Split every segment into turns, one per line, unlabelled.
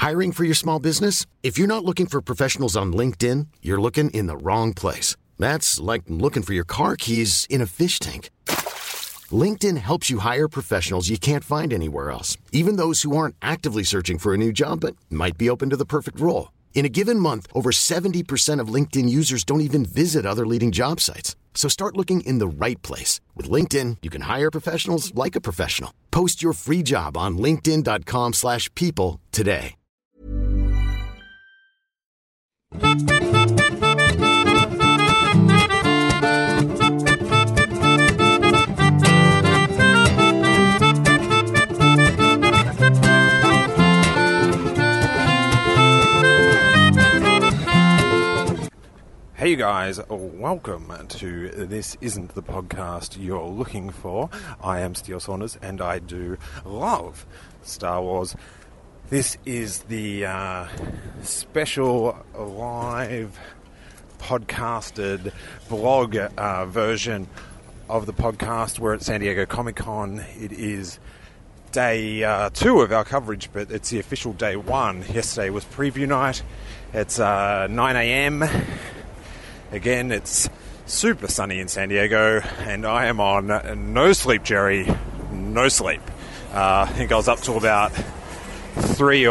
Hiring for your small business? If you're not looking for professionals on LinkedIn, you're looking in the wrong place. That's like looking for your car keys in a fish tank. LinkedIn helps you hire professionals you can't find anywhere else, even those who aren't actively searching for a new job but might be open to the perfect role. In a given month, over 70% of LinkedIn users don't even visit other leading job sites. So start looking in the right place. With LinkedIn, you can hire professionals like a professional. Post your free job on linkedin.com/people today.
Hey you guys, welcome to This Isn't the Podcast You're Looking For. I am Steele Saunders and I do love Star Wars. This is the special live podcasted blog version of the podcast. We're at San Diego Comic-Con. It is day 2 of our coverage, but it's the official day 1. Yesterday was preview night. It's 9 a.m. Again, it's super sunny in San Diego, and I am on no sleep, Jerry. No sleep. I think I was up till about 3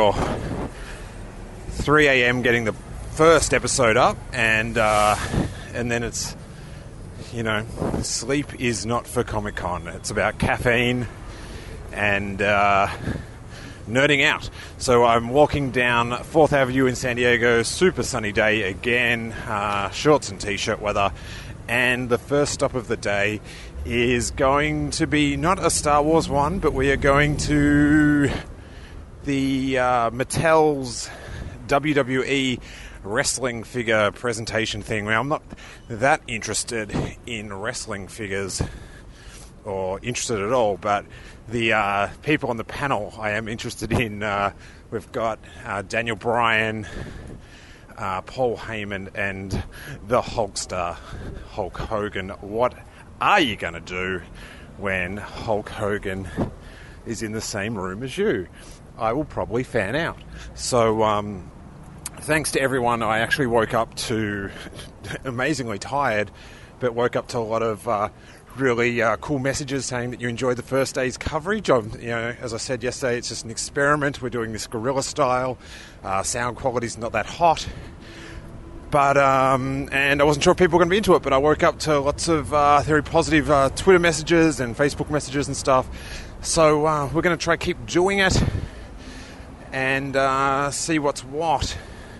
a.m. getting the first episode up, and then it's, sleep is not for Comic-Con. It's about caffeine and nerding out. So I'm walking down 4th Avenue in San Diego, super sunny day again, shorts and t-shirt weather, and the first stop of the day is going to be not a Star Wars one, but we are going to the Mattel's WWE wrestling figure presentation thing. Now, I'm not that interested in wrestling figures or interested at all, but the people on the panel I am interested in. We've got Daniel Bryan, Paul Heyman, and the Hulkster, Hulk Hogan. What are you going to do when Hulk Hogan is in the same room as you? I will probably fan out. So thanks to everyone. I actually woke up to amazingly tired, but woke up to a lot of really cool messages saying that you enjoyed the first day's coverage. As I said yesterday, it's just an experiment. We're doing this guerrilla style. Sound quality's not that hot. But, and I wasn't sure if people were going to be into it, but I woke up to lots of very positive Twitter messages and Facebook messages and stuff. So we're going to try keep doing it and see what's what.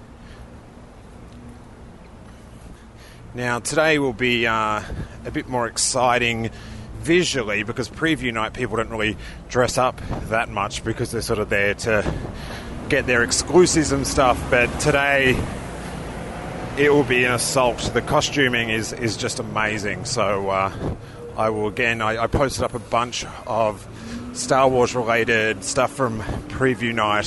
Now, today will be a bit more exciting visually, because preview night people don't really dress up that much because they're sort of there to get their exclusives and stuff. But today it will be an assault. The costuming is just amazing. So I will again, I posted up a bunch of Star Wars related stuff from preview night.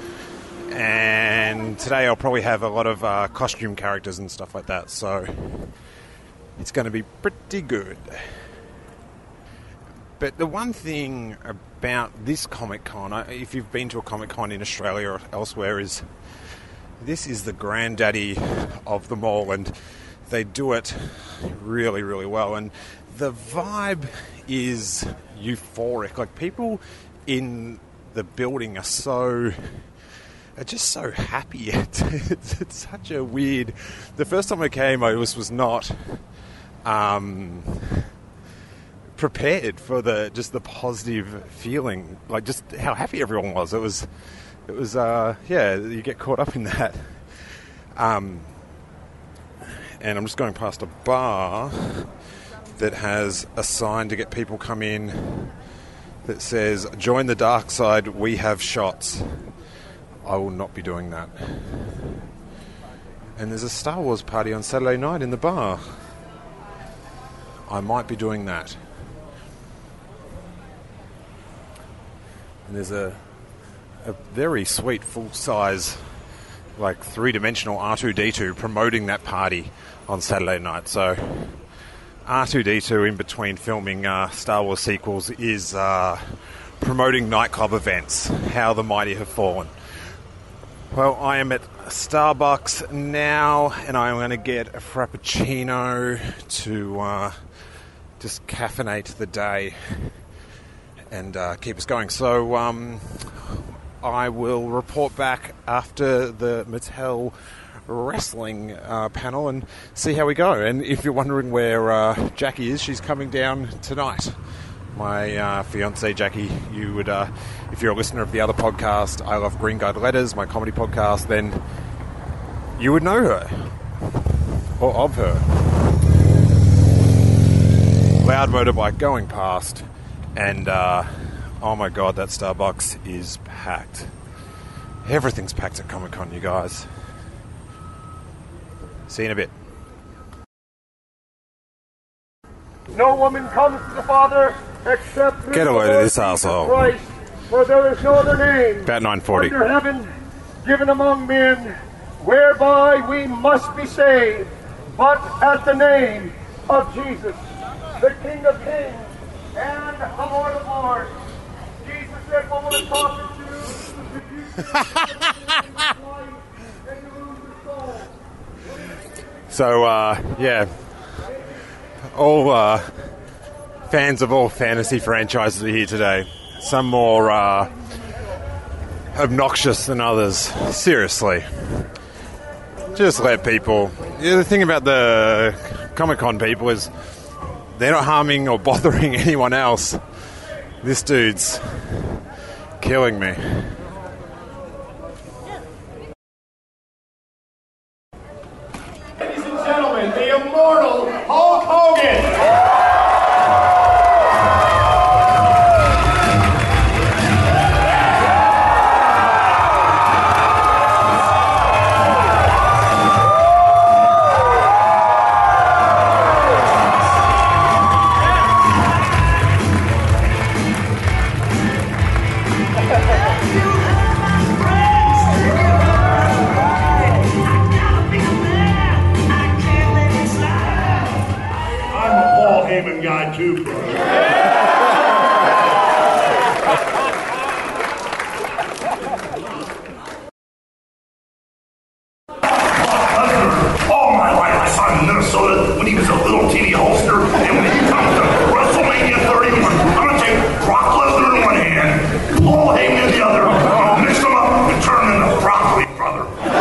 And today I'll probably have a lot of costume characters and stuff like that, so it's going to be pretty good. But the one thing about this Comic-Con, if you've been to a Comic-Con in Australia or elsewhere, is this is the granddaddy of them all, and they do it really, really well. And the vibe is euphoric. Like, people in the building are just so happy. It's such a weird... The first time I came, I was not prepared for the positive feeling, like just how happy everyone was. It was you get caught up in that. And I'm just going past a bar that has a sign to get people come in that says, "Join the dark side, we have shots." I will not be doing that. And there's a Star Wars party on Saturday night in the bar. I might be doing that. And there's a very sweet full-size, like 3-dimensional R2-D2 promoting that party on Saturday night. So R2-D2, in between filming Star Wars sequels, is promoting nightclub events. How the mighty have fallen. Well, I am at Starbucks now, and I'm going to get a Frappuccino to just caffeinate the day and keep us going. So I will report back after the Mattel wrestling panel and see how we go. And if you're wondering where Jackie is, she's coming down tonight. My fiancée Jackie, you would, if you're a listener of the other podcast, I Love Green Guide Letters, my comedy podcast, then you would know her, or of her. Loud motorbike going past, and oh my god, that Starbucks is packed. Everything's packed at Comic-Con, you guys. See you in a bit.
No woman comes to the Father except through
Get a load of this arsehole.
Christ, for there is no other name
About 9:40.
under heaven given among men whereby we must be saved, but at the name of Jesus, the King of Kings and the Lord of Lords. Jesus said, "What will it profit you if you life and you lose your soul?"
So, yeah, all fans of all fantasy franchises are here today. Some more obnoxious than others. Seriously. Just let people... The thing about the Comic-Con people is they're not harming or bothering anyone else. This dude's killing me.
Ladies and gentlemen, the immortal Hulk Hogan! Guy too.
All my life I saw him in Minnesota when he was a little teeny holster, and when he comes to WrestleMania 31, I'm gonna take Brock Lesnar in one hand, Paul Heyman in the other, I'll mix them up and turn them into broccoli, brother.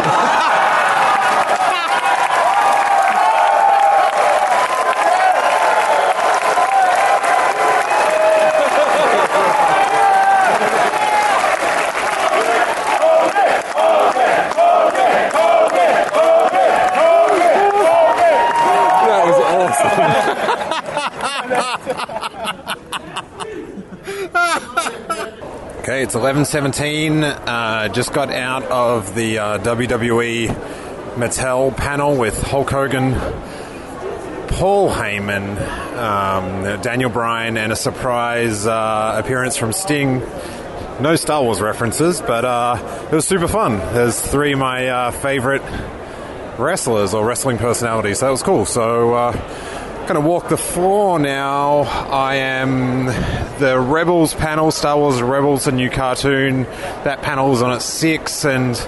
Okay, it's 11:17. Just got out of the WWE Mattel panel with Hulk Hogan, Paul Heyman, Daniel Bryan, and a surprise appearance from Sting. No Star Wars references, but it was super fun. There's three of my favorite wrestlers or wrestling personalities, so that was cool. So going to walk the floor now. I am the Rebels panel, Star Wars Rebels, a new cartoon. That panel is on at 6, and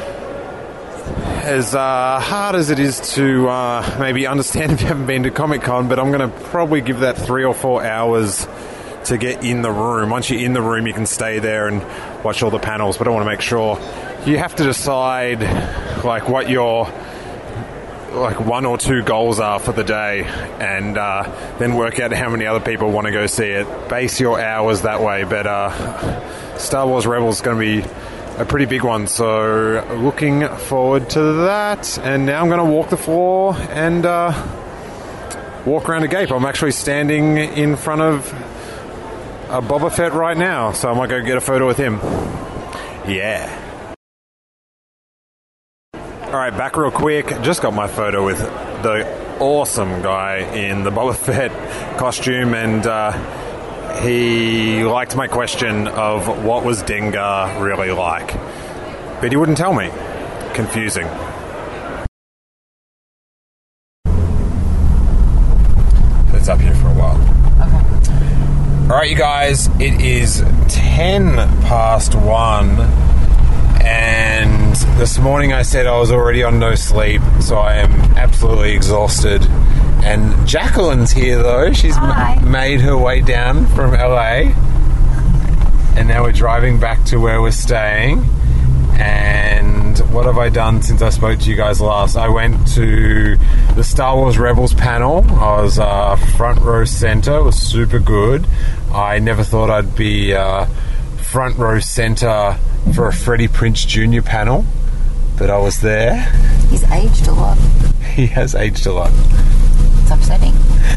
as hard as it is to maybe understand if you haven't been to Comic-Con, but I'm going to probably give that 3 or 4 hours to get in the room. Once you're in the room, you can stay there and watch all the panels, but I want to make sure you have to decide like what your like 1 or 2 goals are for the day, and then work out how many other people want to go see it. Base your hours that way, but Star Wars Rebels is going to be a pretty big one, so looking forward to that. And now I'm going to walk the floor and walk around a gate. I'm actually standing in front of a Boba Fett right now, so I might go get a photo with him. Yeah. Alright, back real quick. Just got my photo with the awesome guy in the Boba Fett costume, and he liked my question of what was Dengar really like. But he wouldn't tell me. Confusing. It's up here for a while. Okay. Alright, you guys, it is 1:10, and This morning I said I was already on no sleep, so I am absolutely exhausted. And Jacqueline's here though. She's made her way down from LA. And now we're driving back to where we're staying. And what have I done since I spoke to you guys last? I went to the Star Wars Rebels panel. I was front row center. It was super good. I never thought I'd be front row center for a Freddie Prinze Jr. panel, but I was there.
He's aged a lot.
He has aged a lot.
It's upsetting.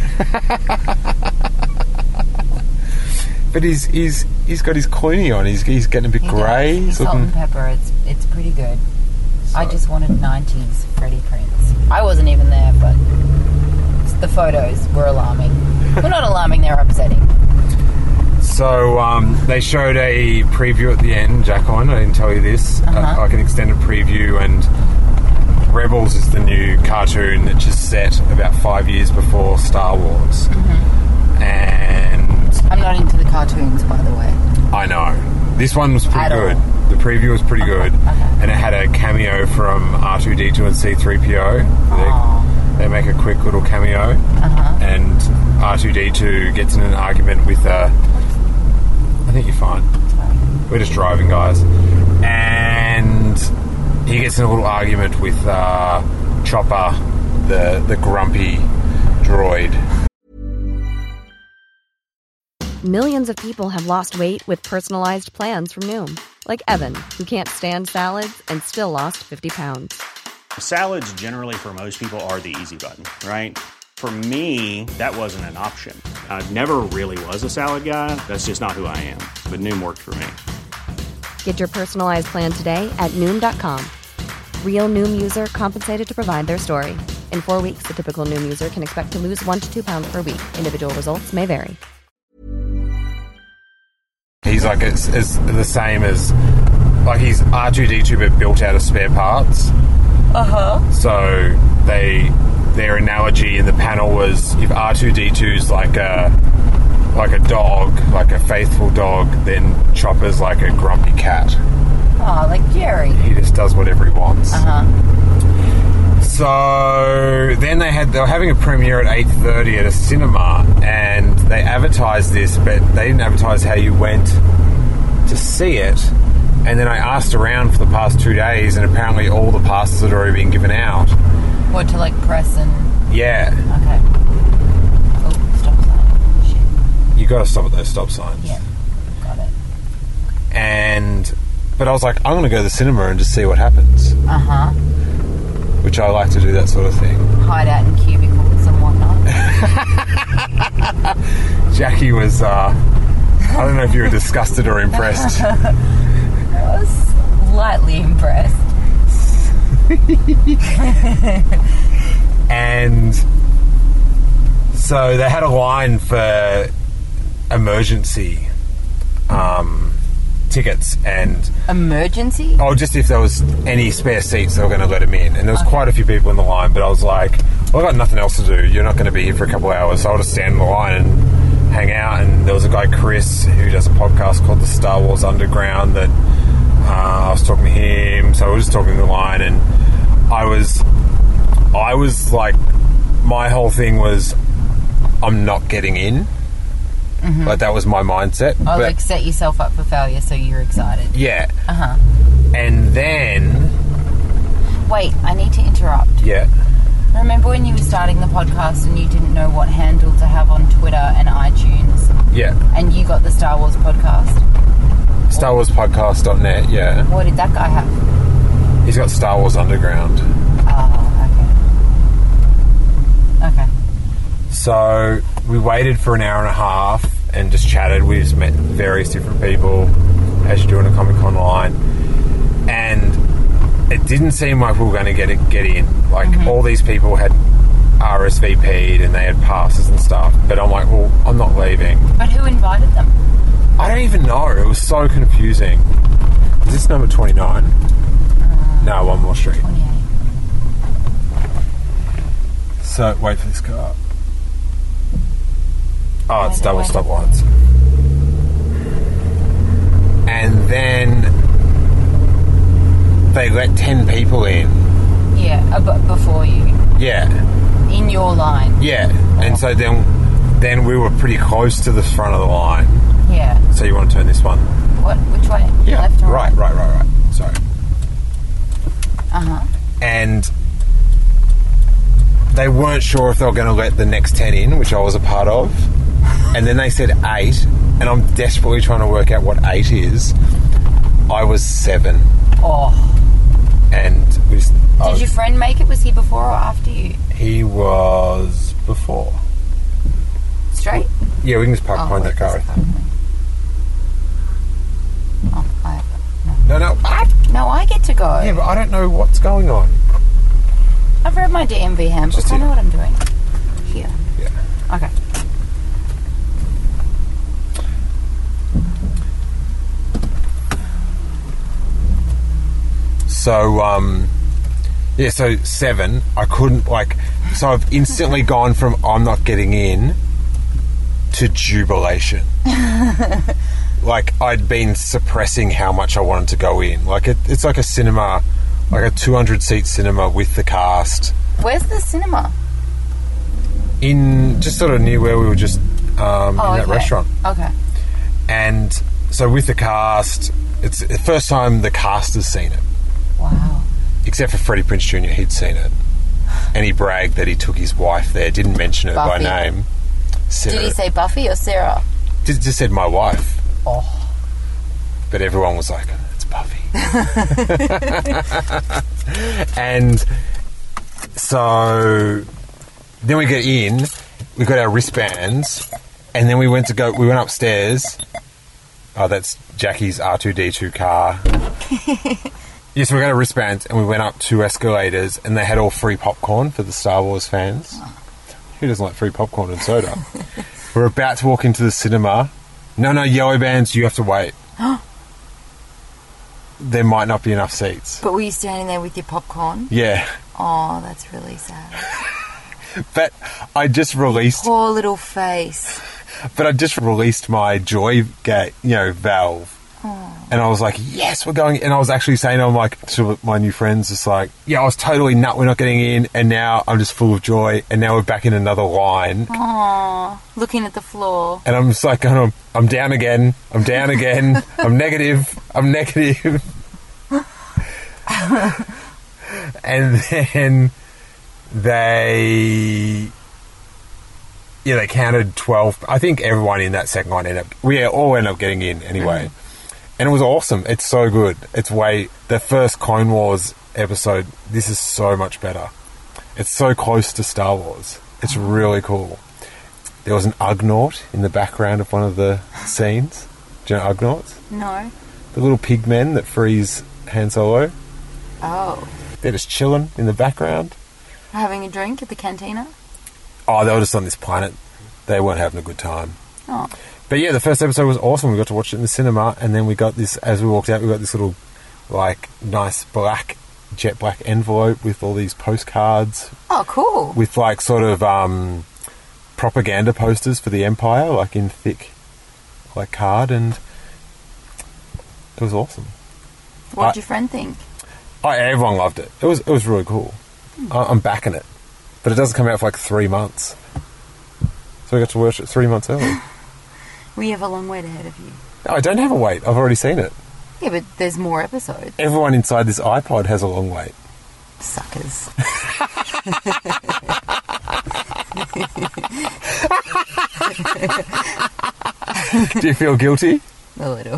But he's got his Clooney on. He's getting a bit grey.
He's salt and pepper. It's pretty good. So. I just wanted 90s Freddie Prinze. I wasn't even there, but the photos were alarming. Well, not alarming, they're upsetting.
So they showed a preview at the end, Jacqueline. I didn't tell you this. Like an extended preview, and Rebels is the new cartoon that just set about 5 years before Star Wars. And
I'm not into the cartoons, by the way.
I know. This one was pretty good. The preview was pretty good. And it had a cameo from R2-D2 and C-3PO. They make a quick little cameo. And R2-D2 gets in an argument with I think you're fine. We're just driving, guys. And he gets in a little argument with Chopper, the grumpy droid.
Millions of people have lost weight with personalized plans from Noom. Like Evan, who can't stand salads and still lost 50 pounds.
Salads generally for most people are the easy button, right? For me, that wasn't an option. I never really was a salad guy. That's just not who I am. But Noom worked for me.
Get your personalized plan today at Noom.com. Real Noom user compensated to provide their story. In 4 weeks, the typical Noom user can expect to lose 1 to 2 pounds per week. Individual results may vary.
He's like it's the same as like he's R2-D2 but built out of spare parts. So their analogy in the panel was if R2-D2's like a dog, like a faithful dog, then Chopper's like a grumpy cat.
Oh, like Jerry.
He just does whatever he wants. So then they were having a premiere at 8:30 at a cinema, and they advertised this, but they didn't advertise how you went to see it. And then I asked around for the past 2 days, and apparently all the passes had already been given out.
What, to like press and...
Yeah.
Okay. Oh, stop sign. Shit.
You got to stop at those stop signs.
Yeah, got it.
But I was like, I'm going to go to the cinema and just see what happens. Which I like to do, that sort of thing. Hide
out in cubicles and whatnot.
Jackie was, I don't know if you were disgusted or impressed.
I was slightly impressed.
And so they had a line for emergency tickets and...
Emergency?
Oh, just if there was any spare seats, they were going to let them in. And there was quite a few people in the line, but I was like, well, I've got nothing else to do. You're not going to be here for a couple of hours, so I'll just stand in the line and hang out. And there was a guy, Chris, who does a podcast called the Star Wars Underground that I was talking to him, so we were just talking in the line, and I was like, my whole thing was, I'm not getting in. Like, that was my mindset.
Oh, like set yourself up for failure so you're excited.
Yeah. And then...
Wait, I need to interrupt.
Yeah.
Remember when you were starting the podcast and you didn't know what handle to have on Twitter and iTunes?
Yeah.
And you got the Star Wars podcast?
StarWarsPodcast.net, yeah.
What did that guy have?
He's got Star Wars Underground.
Oh, okay.
So we waited for an hour and a half and just chatted. We just met various different people as you do in a Comic-Con line. And it didn't seem like we were going to get in. Like, all these people had RSVP'd and they had passes and stuff. But I'm like, well, I'm not leaving.
But who invited them?
I don't even know. It was so confusing. Is this number 29? No, one more street.
28.
So, wait for this car. Oh, it's double stop lights. And then
they let 10 people in.
Yeah, but before you.
Yeah.
In your line.
Yeah. And so then we were pretty close to the front of the line.
Yeah.
So you want to turn this one?
What? Which way?
Yeah.
Left or right?
Right. Sorry.
Uh-huh.
And they weren't sure if they were going to let the next 10 in, which I was a part of. And then they said 8, and I'm desperately trying to work out what 8 is. I was 7.
Oh.
And
did your friend make it? Was he before or after you?
He was before.
Straight?
Yeah, we can just park behind that car. No.
No, I get to go.
Yeah, but I don't know what's going on.
I've read my DMV handbook. I know what I'm doing. Here.
Yeah.
Okay.
So, so 7, I couldn't, so I've instantly gone from I'm not getting in to jubilation. I'd been suppressing how much I wanted to go in. It's like a cinema, like a 200-seat cinema with the cast.
Where's the cinema?
In just sort of near where we were just in that restaurant.
Okay.
And so with the cast, it's the first time the cast has seen it.
Wow.
Except for Freddie Prinze Jr., he'd seen it. And he bragged that he took his wife there, didn't mention her by name.
Did he say Buffy or Sarah?
Just said my wife.
Oh.
But everyone was like, it's Buffy. And so then we get in, we got our wristbands, and then we went upstairs. Oh, that's Jackie's R2-D2 car. Yes, we got our wristbands, and we went up 2 escalators, and they had all free popcorn for the Star Wars fans. Who doesn't like free popcorn and soda? We're about to walk into the cinema. No, yellow bands, you have to wait. There might not be enough seats.
But were you standing there with your popcorn?
Yeah.
Oh, that's really sad.
But I just released...
Poor little face.
But I just released my joy gate, valve.
Oh.
And I was like, yes, we're going. And I was actually saying, to my new friends, just like, yeah, I was totally nut, we're not getting in. And now I'm just full of joy. And now we're back in another line.
Oh, looking at the floor.
And I'm just like, I'm down again. I'm down again. I'm negative. And then they counted 12. I think everyone in that second line we all ended up getting in anyway. And it was awesome. It's so good. The first Clone Wars episode, this is so much better. It's so close to Star Wars. It's really cool. There was an Ugnaught in the background of one of the scenes. Do you know Ugnaughts?
No.
The little pig men that freeze Han Solo.
Oh.
They're just chilling in the background.
Having a drink at the cantina?
Oh, they were just on this planet. They weren't having a good time.
Oh.
But yeah, the first episode was awesome. We got to watch it in the cinema, and then we got this, as we walked out, we got this little, nice jet black envelope with all these postcards.
Oh, cool.
With, sort of, propaganda posters for the Empire, in thick, card, and it was awesome.
What did your friend think?
Everyone loved it. It was really cool. I'm backing it. But it doesn't come out for 3 months. So we got to watch it 3 months early.
We have a long wait ahead of you.
I don't have a wait. I've already seen it.
Yeah, but there's more episodes.
Everyone inside this iPod has a long wait.
Suckers.
Do you feel guilty?
A little.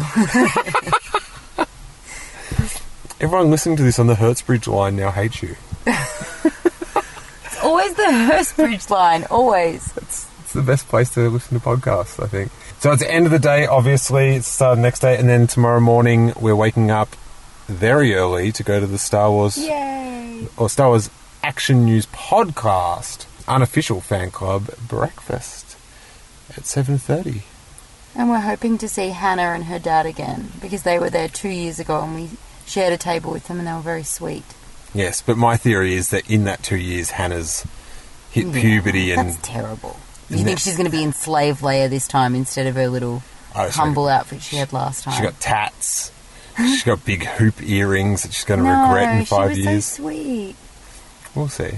Everyone listening to this on the Hertzbridge line now hates you.
It's always the Hertzbridge line. Always.
It's the best place to listen to podcasts, I think. So it's the end of the day, obviously. It's the next day, and then tomorrow morning we're waking up very early to go to the Star Wars...
Yay!
Or Star Wars Action News Podcast unofficial fan club breakfast at 7:30.
And we're hoping to see Hannah and her dad again, because they were there 2 years ago and we shared a table with them and they were very sweet.
Yes, but my theory is that in that 2 years, Hannah's hit puberty and...
That's terrible. You think she's going to be in slave Leia this time instead of her little humble outfit she had last time?
She got tats. She's got big hoop earrings that she's going to regret in 5 years.
She was so sweet.
We'll see.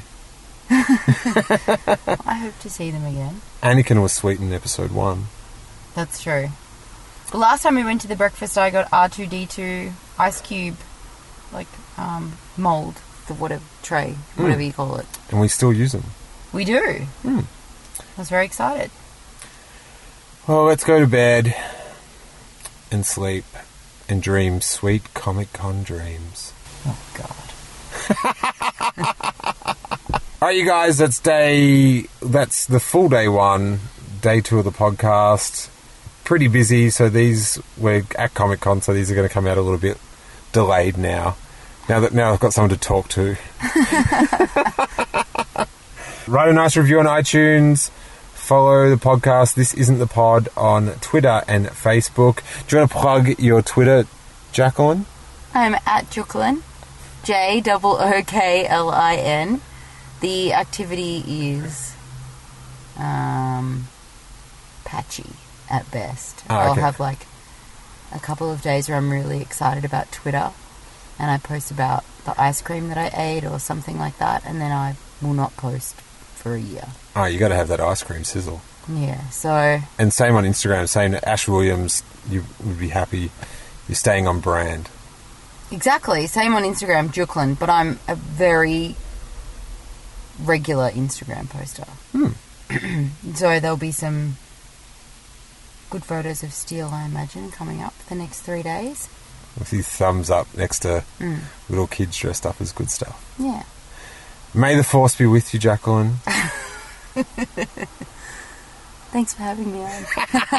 I hope to see them again. Anakin
was sweet in episode 1.
That's true. The last time we went to the breakfast, I got R2-D2 ice cube, mould, the whatever tray, whatever you call it.
And we still use them.
We do. I was very excited.
Well, let's go to bed and sleep and dream sweet Comic-Con dreams.
Oh, God.
All right, you guys, that's the full day 1, day 2 of the podcast. Pretty busy, so we're at Comic-Con, so these are going to come out a little bit delayed now. Now I've got someone to talk to. Write a nice review on iTunes. Follow the podcast, This Isn't the Pod, on Twitter and Facebook. Do you want to plug your Twitter, Jacqueline?
I'm at Jooklin, Jooklin. The activity is patchy at best.
Okay.
I'll have a couple of days where I'm really excited about Twitter and I post about the ice cream that I ate or something like that, and then I will not post for a year.
Oh, you got to have that ice cream sizzle.
Yeah, so...
And same on Instagram, saying that Ash Williams, you would be happy you're staying on brand.
Exactly, same on Instagram, Jooklin, but I'm a very regular Instagram poster. So there'll be some good photos of Steel, I imagine, coming up for the next 3 days.
With his thumbs up next to little kids dressed up as good stuff.
Yeah.
May the force be with you, Jacqueline.
Thanks for having me on.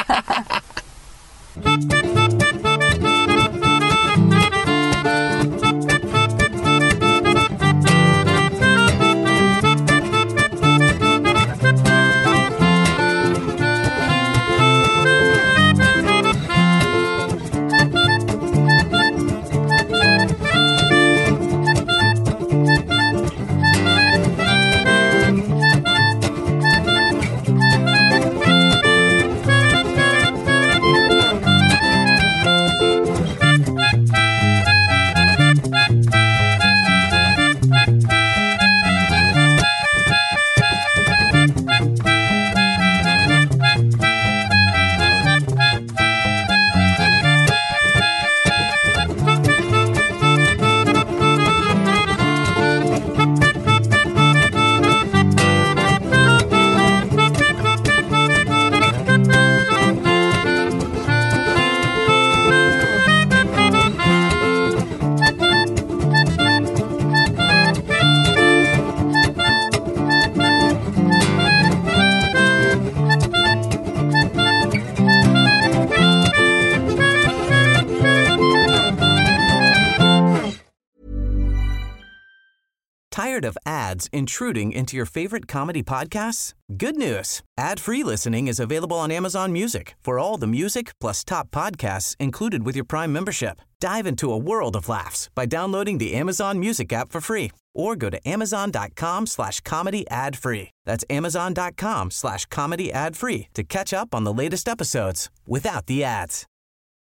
Tired of ads intruding into your favorite comedy podcasts? Good news. Ad-free listening is available on Amazon Music for all the music plus top podcasts included with your Prime membership. Dive into a world of laughs by downloading the Amazon Music app for free or go to amazon.com/comedy ad-free. That's amazon.com/comedy ad-free to catch up on the latest episodes without the ads.